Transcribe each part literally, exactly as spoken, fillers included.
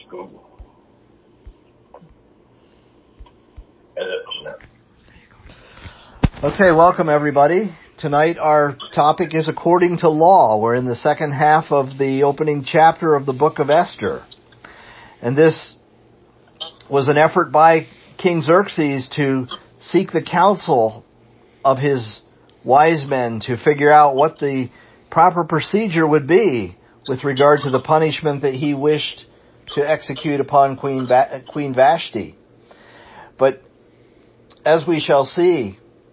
Okay, welcome everybody. Tonight our topic is according to law. We're in the second half of the opening chapter of the book of Esther. And this was an effort by King Xerxes to seek the counsel of his wise men to figure out what the proper procedure would be with regard to the punishment that he wished to execute upon Queen Va- Queen Vashti. But as we shall see,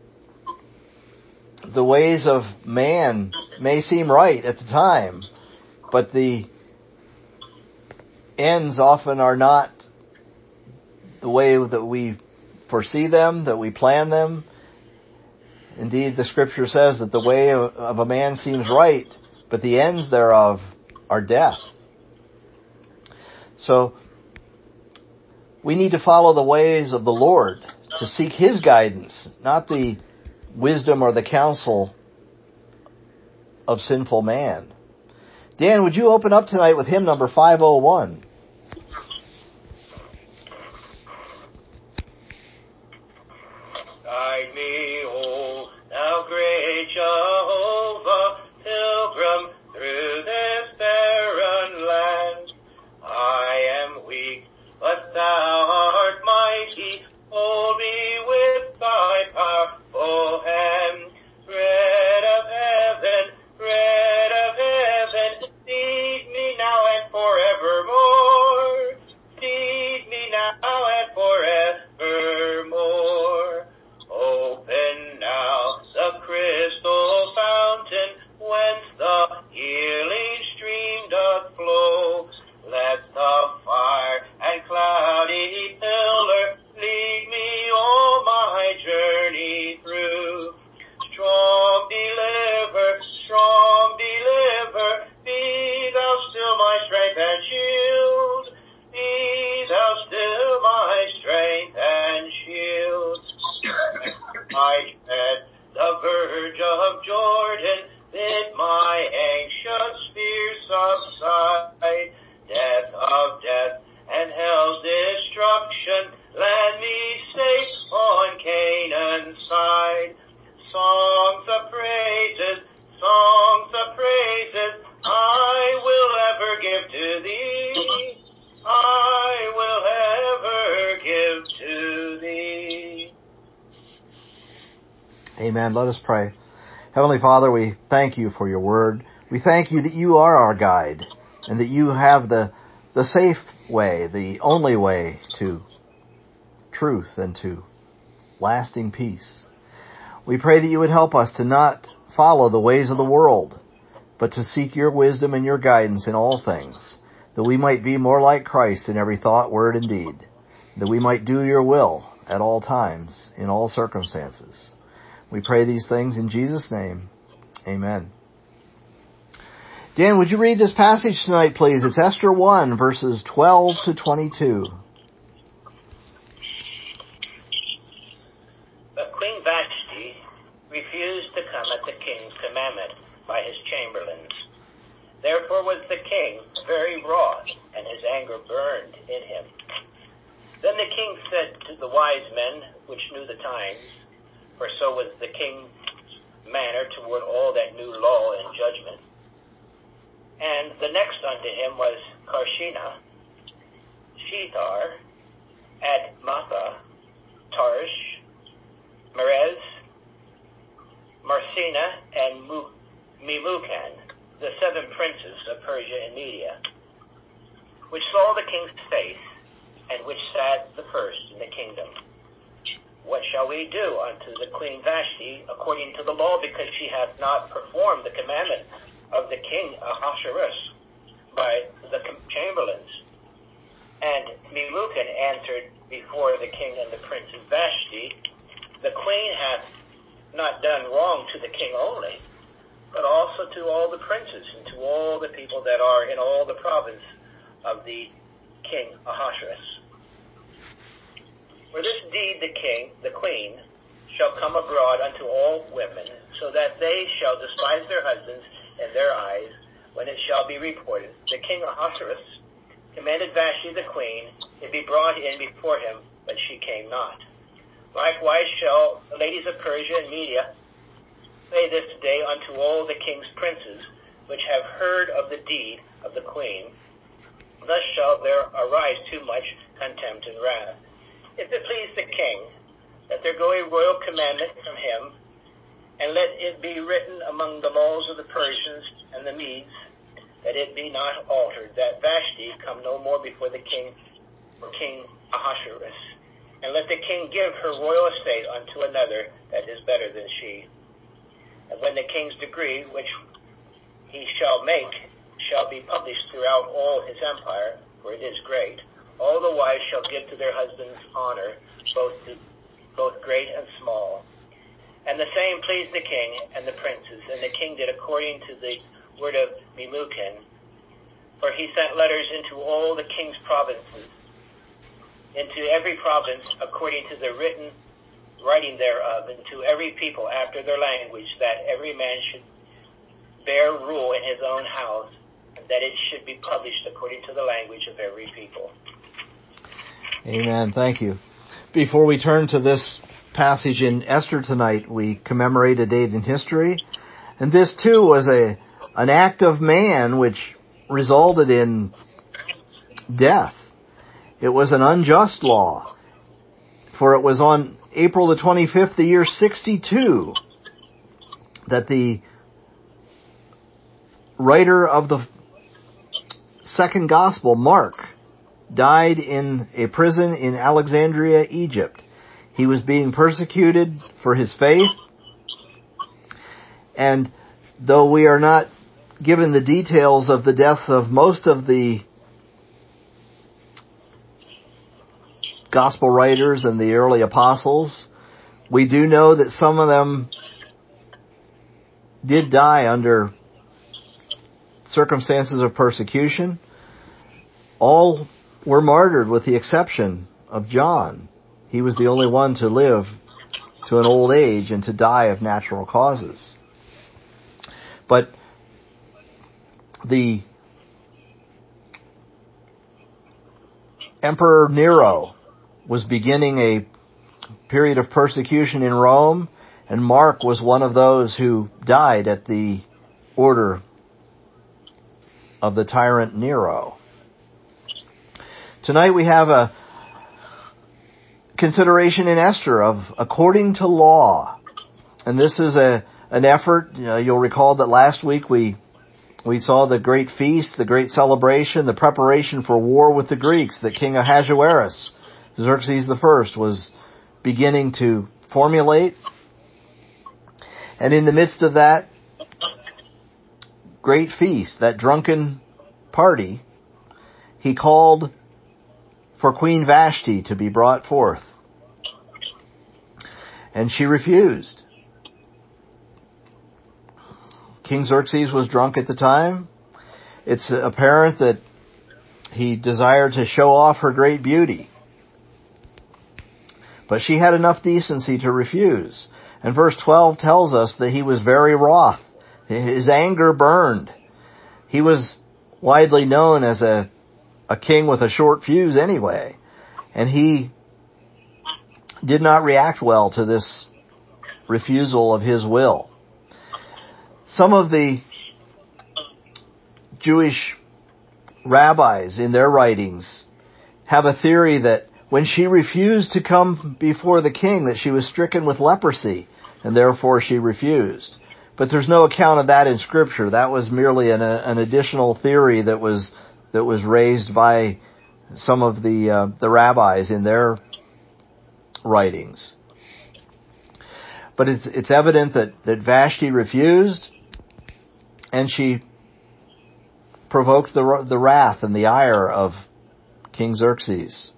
the ways of man may seem right at the time, but the ends often are not the way that we foresee them, that we plan them. Indeed, the scripture says that the way of a man seems right, but the ends thereof are death. So, we need to follow the ways of the Lord, to seek His guidance, not the wisdom or the counsel of sinful man. Dan, would you open up tonight with hymn number five oh one? Guide me, O thou great Jehovah, pilgrim through this barren land. I am weak, but thou art mighty. Hold me with thy powerful hand. Bread of heaven, bread of heaven, feed me now and forevermore. Feed me now and forevermore. Open now the crystal fountain, whence the healing stream doth flow. Let the fire and cloudy pillar lead me all my journey through. Strong deliver, strong deliver, be thou still my strength and shield. Be thou still my strength and shield. I tread the verge of Jordan, bid my anxious fears subside. Death of death and hell's destruction, land me safe on Canaan's side. Songs of praises, songs of praises, I will ever give to thee. I will ever give to thee. Amen. Let us pray. Heavenly Father, we thank you for your word. We thank you that you are our guide and that you have the, the safe way, the only way to truth and to lasting peace. We pray that you would help us to not follow the ways of the world, but to seek your wisdom and your guidance in all things, that we might be more like Christ in every thought, word, and deed, that we might do your will at all times, in all circumstances. We pray these things in Jesus' name. Amen. Dan, would you read this passage tonight, please? It's Esther one, verses twelve to twenty-two. But Queen Vashti refused to come at the king's commandment by his chamberlains. Therefore was the king very wroth, and his anger burned in him. Then the king said to the wise men which knew the times, for so was the king's manner toward all that knew law and judgment. And the next unto him was Karshina, Shethar, Admatha, Tarish, Merez, Marsina, and Memucan, the seven princes of Persia and Media, which saw the king's face, and which sat the first in the kingdom. What shall we do unto the queen Vashti according to the law, because she hath not performed the commandment of the king Ahasuerus by the chamberlains? And Memucan answered before the king and the princess Vashti, the queen hath not done wrong to the king only, but also to all the princes and to all the people that are in all the province of the king Ahasuerus. For this deed the king, the queen, shall come abroad unto all women, so that they shall despise their husbands in their eyes, when it shall be reported, the king Ahasuerus commanded Vashti the queen to be brought in before him, but she came not. Likewise shall the ladies of Persia and Media say this day unto all the king's princes, which have heard of the deed of the queen. Thus shall there arise too much contempt and wrath. If it please the king, that there go a royal commandment from him, and let it be written among the laws of the Persians and the Medes, that it be not altered, that Vashti come no more before the king or King Ahasuerus, and let the king give her royal estate unto another that is better than she. And when the king's decree, which he shall make, shall be published throughout all his empire, for it is great, all the wives shall give to their husbands honor, both to, both great and small. And the same pleased the king and the princes, and the king did according to the word of Memucan, for he sent letters into all the king's provinces, into every province according to the written writing thereof, and to every people after their language, that every man should bear rule in his own house, and that it should be published according to the language of every people. Amen. Thank you. Before we turn to this passage in Esther tonight, we commemorate a date in history, and this too was a an act of man which resulted in death. It was an unjust law, for it was on April the twenty-fifth, the year sixty-two, that the writer of the second gospel, Mark, died in a prison in Alexandria, Egypt. He was being persecuted for his faith, and though we are not given the details of the death of most of the gospel writers and the early apostles, we do know that some of them did die under circumstances of persecution. All were martyred with the exception of John. He was the only one to live to an old age and to die of natural causes. But the Emperor Nero was beginning a period of persecution in Rome, and Mark was one of those who died at the order of the tyrant Nero. Tonight we have a consideration in Esther of according to law. And this is a an effort. Uh, you'll recall that last week we we saw the great feast, the great celebration, the preparation for war with the Greeks that King Ahasuerus, Xerxes the First, was beginning to formulate. And in the midst of that great feast, that drunken party, he called for Queen Vashti to be brought forth. And she refused. King Xerxes was drunk at the time. It's apparent that he desired to show off her great beauty. But she had enough decency to refuse. And verse twelve tells us that he was very wroth. His anger burned. He was widely known as a, a king with a short fuse anyway. And he did not react well to this refusal of his will. Some of the Jewish rabbis in their writings have a theory that when she refused to come before the king, that she was stricken with leprosy, and therefore she refused. But there's no account of that in Scripture. That was merely an, an additional theory that was that was raised by some of the uh, the rabbis in their writings. But it's it's evident that, that Vashti refused, and she provoked the the wrath and the ire of King Xerxes.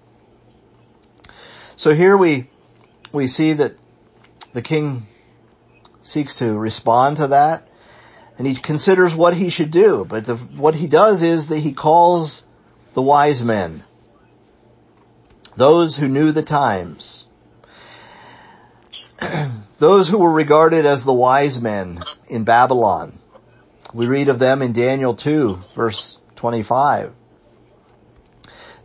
So here we we see that the king seeks to respond to that, and he considers what he should do. But the, what he does is that he calls the wise men, those who knew the times, those who were regarded as the wise men in Babylon. We read of them in Daniel two, verse twenty-five.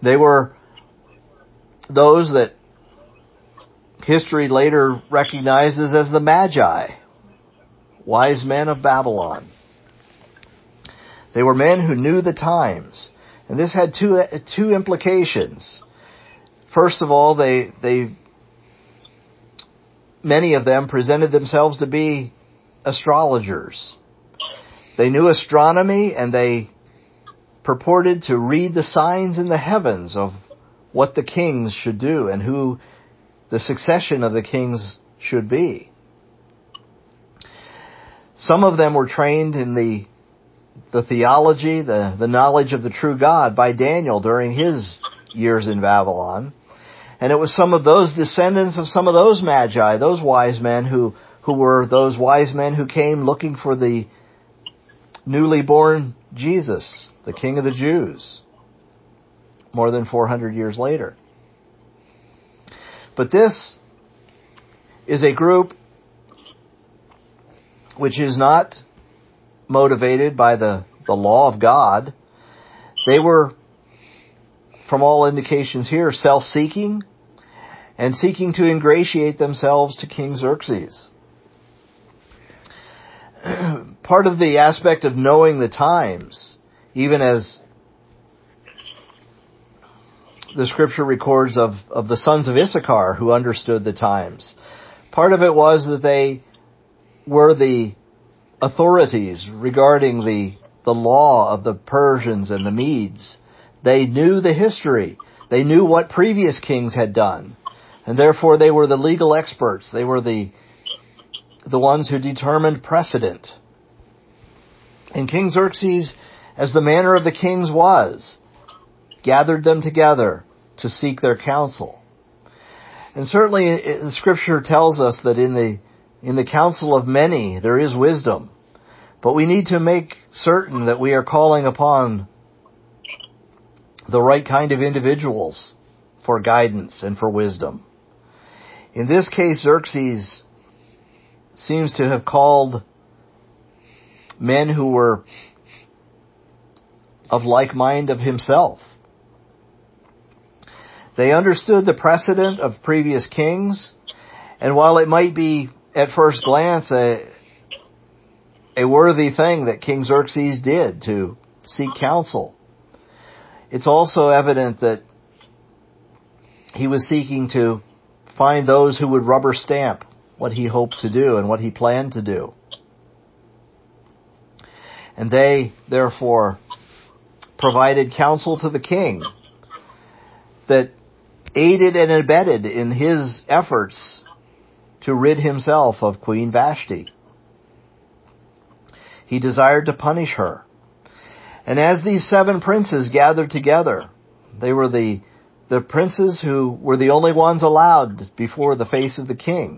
They were those that history later recognizes as the Magi, wise men of Babylon. They were men who knew the times. And this had two two implications. First of all, they they many of them presented themselves to be astrologers. They knew astronomy, and they purported to read the signs in the heavens of what the kings should do and who the succession of the kings should be. Some of them were trained in the the theology, the, the knowledge of the true God by Daniel during his years in Babylon. And it was some of those descendants of some of those magi, those wise men who, who were those wise men who came looking for the newly born Jesus, the King of the Jews, more than four hundred years later. But this is a group which is not motivated by the, the law of God. They were, from all indications here, self-seeking and seeking to ingratiate themselves to King Xerxes. Part of the aspect of knowing the times, even as the scripture records of, of the sons of Issachar who understood the times, part of it was that they were the authorities regarding the, the law of the Persians and the Medes. They knew the history. They knew what previous kings had done. And therefore they were the legal experts. They were the, the ones who determined precedent. And King Xerxes, as the manner of the kings was, gathered them together to seek their counsel. And certainly the scripture tells us that in the in the counsel of many there is wisdom. But we need to make certain that we are calling upon the right kind of individuals for guidance and for wisdom. In this case, Xerxes seems to have called men who were of like mind of himself. They understood the precedent of previous kings, and while it might be at first glance a, a worthy thing that King Xerxes did to seek counsel, it's also evident that he was seeking to find those who would rubber stamp what he hoped to do and what he planned to do. And they, therefore, provided counsel to the king that aided and abetted in his efforts to rid himself of Queen Vashti. He desired to punish her. And as these seven princes gathered together, they were the, the princes who were the only ones allowed before the face of the king.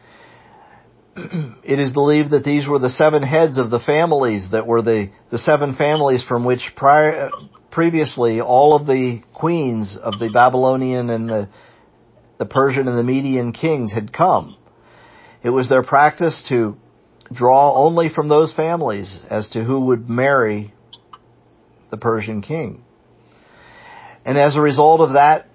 It is believed that these were the seven heads of the families that were the, the seven families from which prior, previously all of the queens of the Babylonian and the, the Persian and the Median kings had come. It was their practice to draw only from those families as to who would marry the Persian king. And as a result of that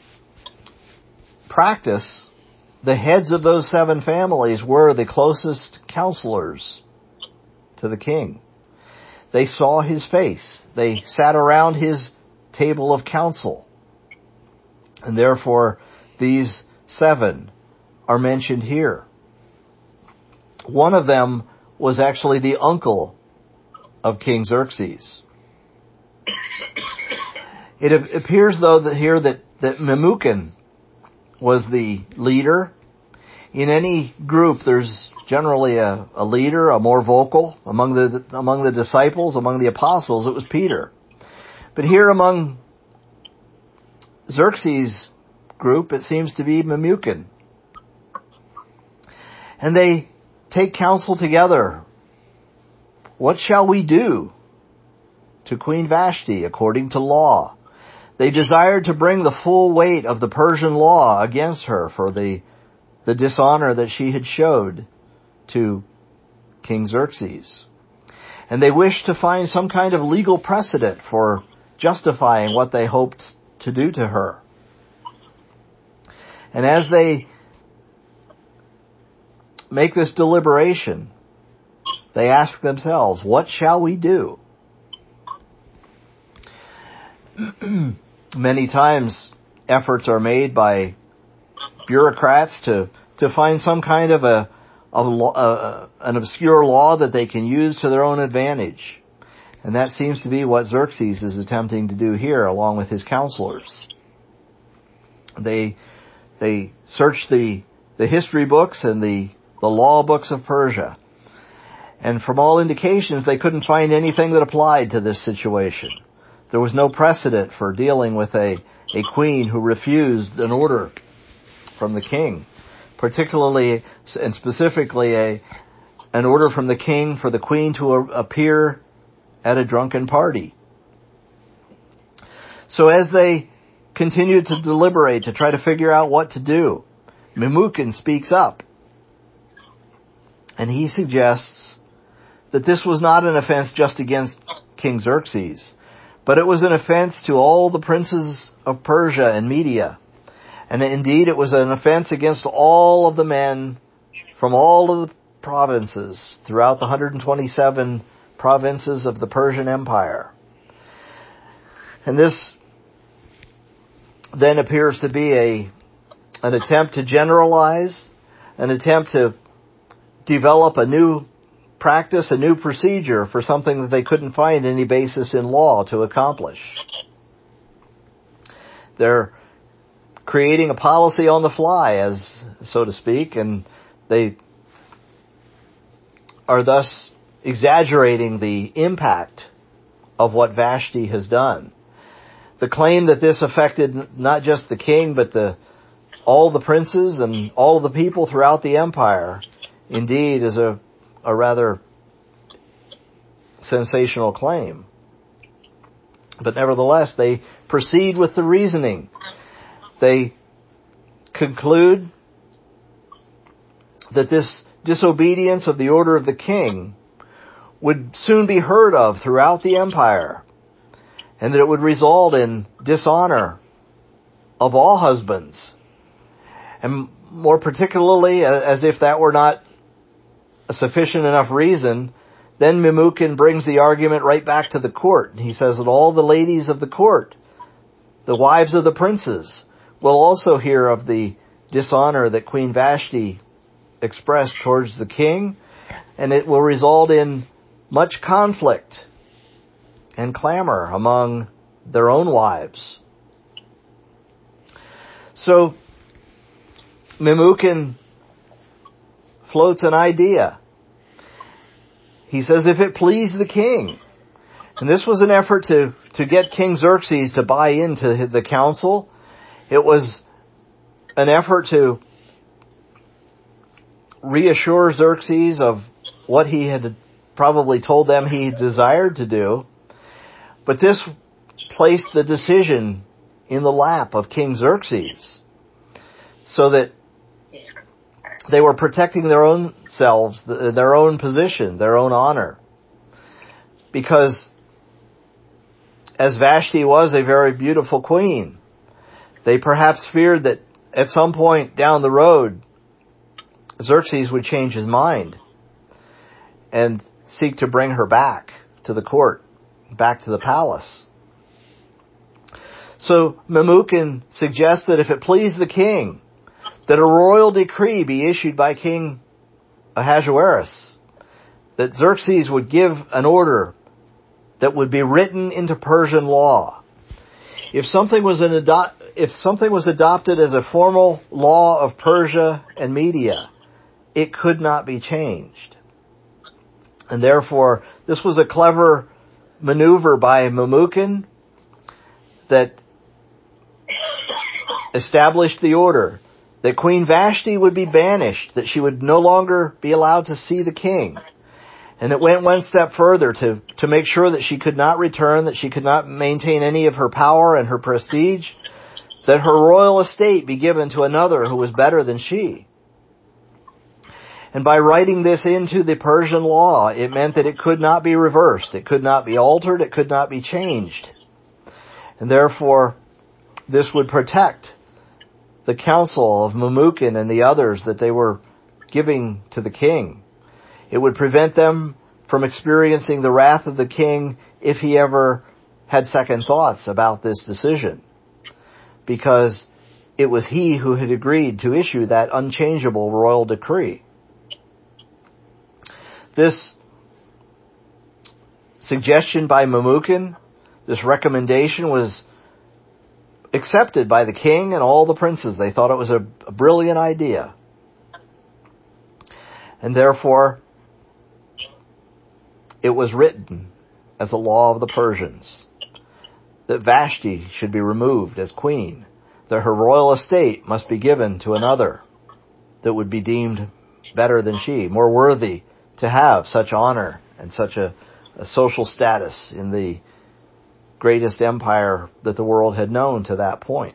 practice, the heads of those seven families were the closest counselors to the king. They saw his face. They sat around his table of counsel. And therefore, these seven are mentioned here. One of them was actually the uncle of King Xerxes. It appears, though, that here that, that Memucan was the leader. In any group, there's generally a, a leader, a more vocal. Among the among the disciples, among the apostles, it was Peter. But here among Xerxes' group, it seems to be Memucan. And they take counsel together. What shall we do to Queen Vashti according to law? They desired to bring the full weight of the Persian law against her for the, the dishonor that she had showed to King Xerxes. And they wished to find some kind of legal precedent for justifying what they hoped to do to her. And as they make this deliberation, they ask themselves, what shall we do? Many times efforts are made by bureaucrats to, to find some kind of a, a, a an obscure law that they can use to their own advantage. And that seems to be what Xerxes is attempting to do here, along with his counselors. They they search the the history books and the, the law books of Persia. And from all indications, they couldn't find anything that applied to this situation. There was no precedent for dealing with a, a queen who refused an order from the king, particularly and specifically a an order from the king for the queen to a, appear at a drunken party. So as they continued to deliberate to try to figure out what to do, Memucan speaks up, and he suggests that this was not an offense just against King Xerxes, but it was an offense to all the princes of Persia and Media. And indeed, it was an offense against all of the men from all of the provinces throughout the one hundred twenty-seven provinces of the Persian Empire. And this then appears to be a an attempt to generalize, an attempt to develop a new practice, a new procedure for something that they couldn't find any basis in law to accomplish. They're creating a policy on the fly, as so to speak, and they are thus exaggerating the impact of what Vashti has done. The claim that this affected not just the king, but the all the princes and all the people throughout the empire, indeed, is a, a rather sensational claim. But nevertheless, they proceed with the reasoning. They conclude that this disobedience of the order of the king would soon be heard of throughout the empire, and that it would result in dishonor of all husbands. And more particularly, as if that were not a sufficient enough reason, then Memucan brings the argument right back to the court. He says that all the ladies of the court, the wives of the princes, will also hear of the dishonor that Queen Vashti expressed towards the king, and it will result in much conflict and clamor among their own wives. So Memucan floats an idea. He says, if it please the king, and this was an effort to, to get King Xerxes to buy into the council. It was an effort to reassure Xerxes of what he had probably told them he desired to do. But this placed the decision in the lap of King Xerxes, so that they were protecting their own selves, their own position, their own honor. Because as Vashti was a very beautiful queen, they perhaps feared that at some point down the road, Xerxes would change his mind and seek to bring her back to the court, back to the palace. So Memucan suggests that if it please the king, that a royal decree be issued by King Ahasuerus, that Xerxes would give an order that would be written into Persian law. If something was an ado- if something was adopted as a formal law of Persia and Media, it could not be changed. And therefore, this was a clever maneuver by Memucan that established the order that Queen Vashti would be banished, that she would no longer be allowed to see the king. And it went one step further to, to make sure that she could not return, that she could not maintain any of her power and her prestige, that her royal estate be given to another who was better than she. And by writing this into the Persian law, it meant that it could not be reversed, it could not be altered, it could not be changed. And therefore, this would protect the counsel of Memucan and the others that they were giving to the king. It would prevent them from experiencing the wrath of the king if he ever had second thoughts about this decision, because it was he who had agreed to issue that unchangeable royal decree. This suggestion by Memucan, this recommendation, was accepted by the king and all the princes. They thought it was a, a brilliant idea. And therefore, it was written as a law of the Persians that Vashti should be removed as queen, that her royal estate must be given to another that would be deemed better than she, more worthy to have such honor and such a, a social status in the greatest empire that the world had known to that point.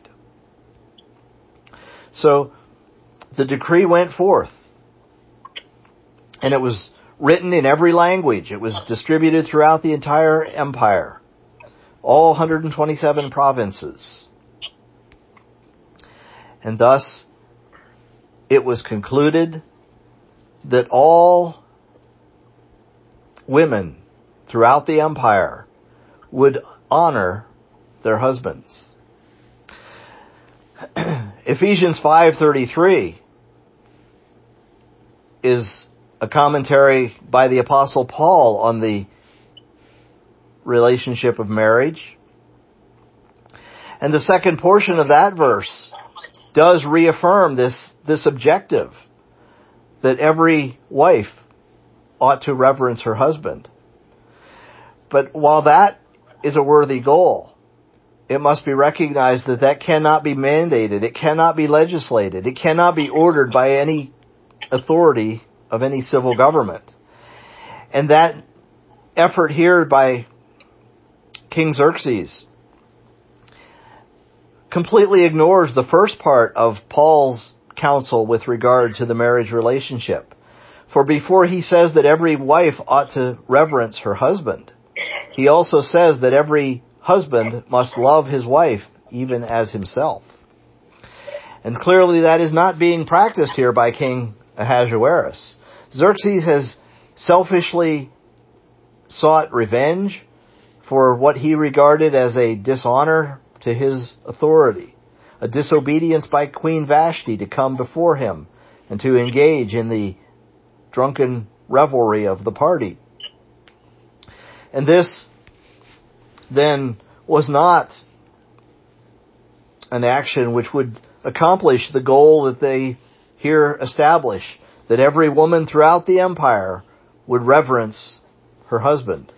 So the decree went forth, and it was written in every language. It was distributed throughout the entire empire, all one hundred twenty-seven provinces. And thus, it was concluded that all women throughout the empire would honor their husbands. Ephesians five thirty-three is a commentary by the Apostle Paul on the relationship of marriage. And the second portion of that verse does reaffirm this, this objective, that every wife ought to reverence her husband. But while that is a worthy goal, it must be recognized that that cannot be mandated, it cannot be legislated, it cannot be ordered by any authority of any civil government. And that effort here by King Xerxes completely ignores the first part of Paul's counsel with regard to the marriage relationship. For before he says that every wife ought to reverence her husband, he also says that every husband must love his wife even as himself. And clearly that is not being practiced here by King Ahasuerus. Xerxes has selfishly sought revenge for what he regarded as a dishonor to his authority, a disobedience by Queen Vashti to come before him and to engage in the drunken revelry of the party. And this then was not an action which would accomplish the goal that they here establish, that every woman throughout the empire would reverence her husband.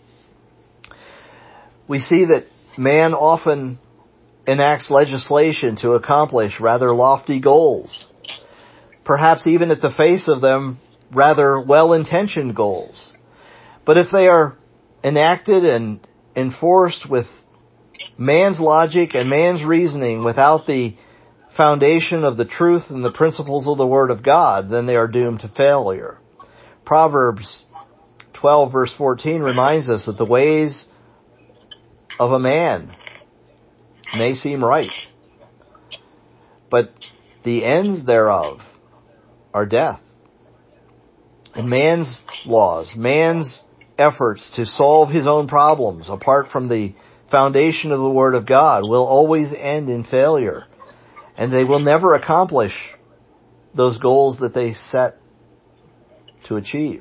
We see that man often enacts legislation to accomplish rather lofty goals, perhaps even at the face of them rather well-intentioned goals. But if they are enacted and enforced with man's logic and man's reasoning without the foundation of the truth and the principles of the Word of God, then they are doomed to failure. Proverbs twelve verse fourteen reminds us that the ways of a man may seem right, but the ends thereof are death. And man's laws, man's efforts to solve his own problems apart from the foundation of the Word of God will always end in failure. And they will never accomplish those goals that they set to achieve.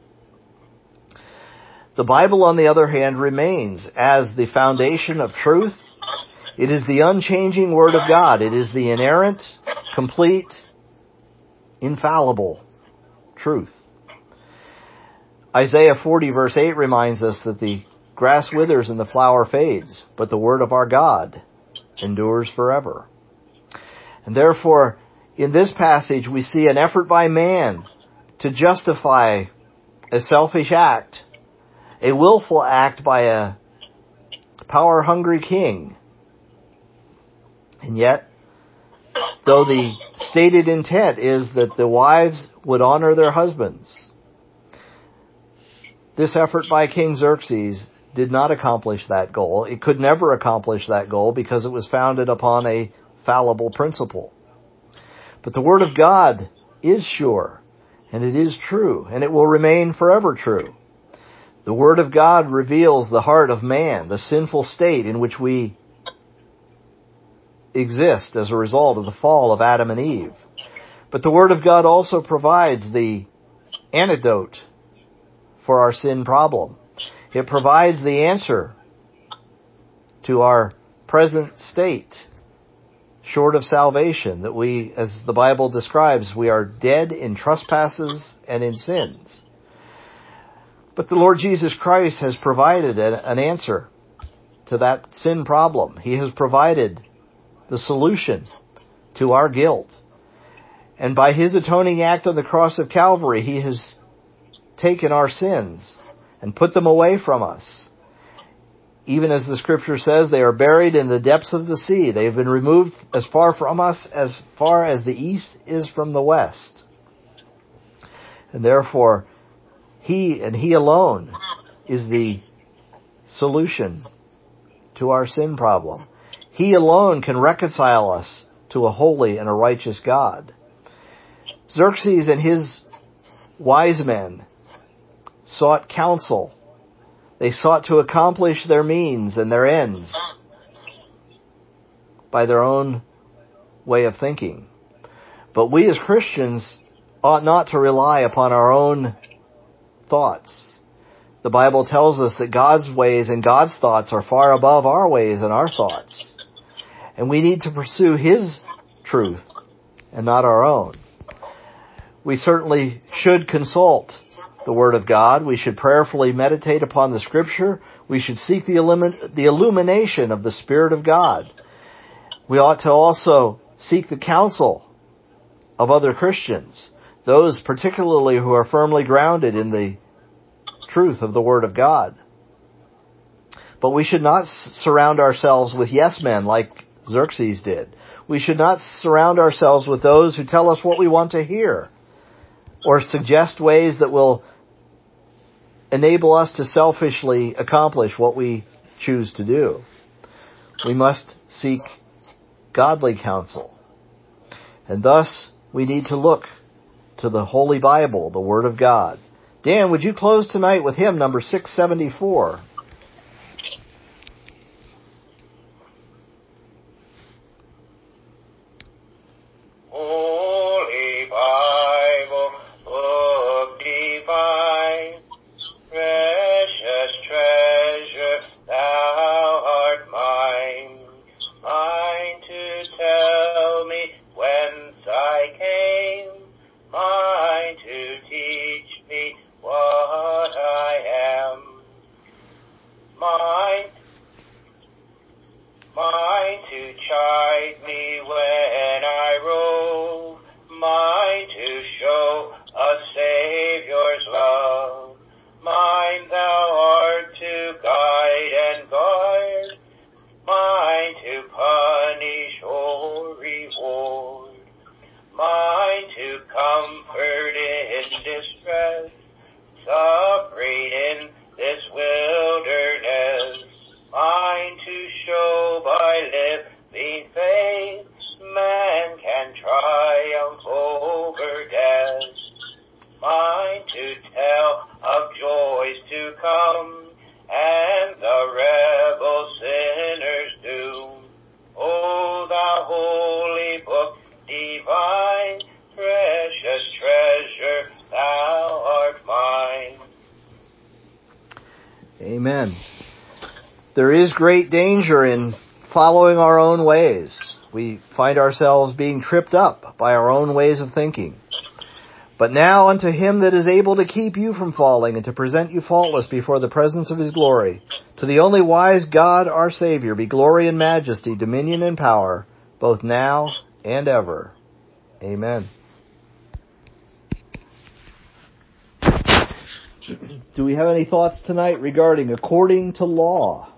The Bible, on the other hand, remains as the foundation of truth. It is the unchanging Word of God. It is the inerrant, complete, infallible truth. Isaiah forty verse eight reminds us that the grass withers and the flower fades, but the word of our God endures forever. And therefore, in this passage, we see an effort by man to justify a selfish act, a willful act by a power-hungry king. And yet, though the stated intent is that the wives would honor their husbands, this effort by King Xerxes did not accomplish that goal. It could never accomplish that goal because it was founded upon a fallible principle. But the Word of God is sure, and it is true, and it will remain forever true. The Word of God reveals the heart of man, the sinful state in which we exist as a result of the fall of Adam and Eve. But the Word of God also provides the antidote for our sin problem. It provides the answer to our present state, short of salvation, that we, as the Bible describes, we are dead in trespasses and in sins. But the Lord Jesus Christ has provided an answer to that sin problem. He has provided the solution to our guilt. And by His atoning act on the cross of Calvary, He has taken our sins and put them away from us. Even as the Scripture says, they are buried in the depths of the sea. They have been removed as far from us as far as the east is from the west. And therefore, He and He alone is the solution to our sin problem. He alone can reconcile us to a holy and a righteous God. Xerxes and his wise men sought counsel. They sought to accomplish their means and their ends by their own way of thinking. But we as Christians ought not to rely upon our own thoughts. The Bible tells us that God's ways and God's thoughts are far above our ways and our thoughts. And we need to pursue His truth and not our own. We certainly should consult the Word of God. We should prayerfully meditate upon the Scripture. We should seek the, illumin- the illumination of the Spirit of God. We ought to also seek the counsel of other Christians, those particularly who are firmly grounded in the truth of the Word of God. But we should not surround ourselves with yes men like Xerxes did. We should not surround ourselves with those who tell us what we want to hear or suggest ways that will enable us to selfishly accomplish what we choose to do. We must seek godly counsel. And thus, we need to look to the Holy Bible, the Word of God. Dan, would you close tonight with hymn number six seventy-four? Holy Bible, book divine, precious treasure, thou art mine, mine to tell me whence I came, mine to teach me what I am, mine, mine to chide me when I rove, mine to show a Saviour's love, mine thou art to guide and guard, mine to punish or reward, mine to comfort in distress, suffering in this wilderness, mine to show by living faith man can triumph over death, mine to tell of joys to come and the rebel sinner's doom. O thou holy book divine, precious treasure, thou art mine. Amen. There is great danger in following our own ways. We find ourselves being tripped up by our own ways of thinking. But now unto Him that is able to keep you from falling and to present you faultless before the presence of His glory, to the only wise God our Savior, be glory and majesty, dominion and power, both now and ever. Amen. Do we have any thoughts tonight regarding according to law?